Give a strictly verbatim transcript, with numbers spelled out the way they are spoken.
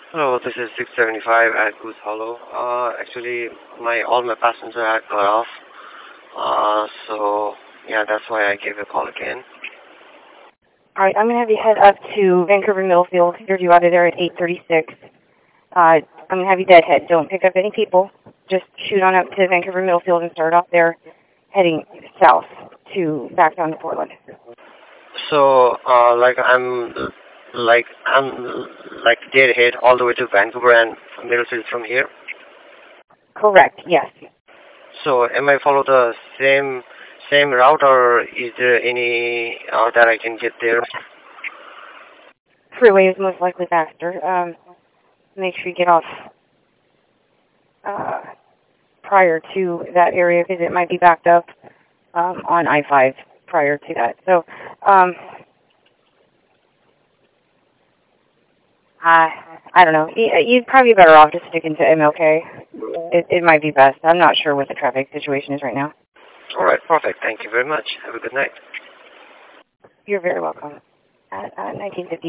Hello, this is six seventy-five at Goose Hollow. Uh, actually, my all my passengers had got off. Uh, so yeah, that's why I gave a call again. All right, I'm going to have you head up to Vancouver Middlefield. You're due out of there at eight thirty-six. Uh, I'm going to have you deadhead. Don't pick up any people. Just shoot on up to Vancouver Middlefield and start off there, heading south to back down to Portland. So, uh, like I'm, like I'm, like dead ahead all the way to Vancouver and Middlefield from here. Correct. Yes. So, am I follow the same same route, or is there any uh, that I can get there? Freeway is most likely faster. Um, make sure you get off uh, prior to that area because it might be backed up um, on I five prior to that. So, um, I I don't know. You'd probably be better off just sticking to M L K. It, it might be best. I'm not sure what the traffic situation is right now. All right, perfect. Thank you very much. Have a good night. You're very welcome. At uh, nineteen fifty.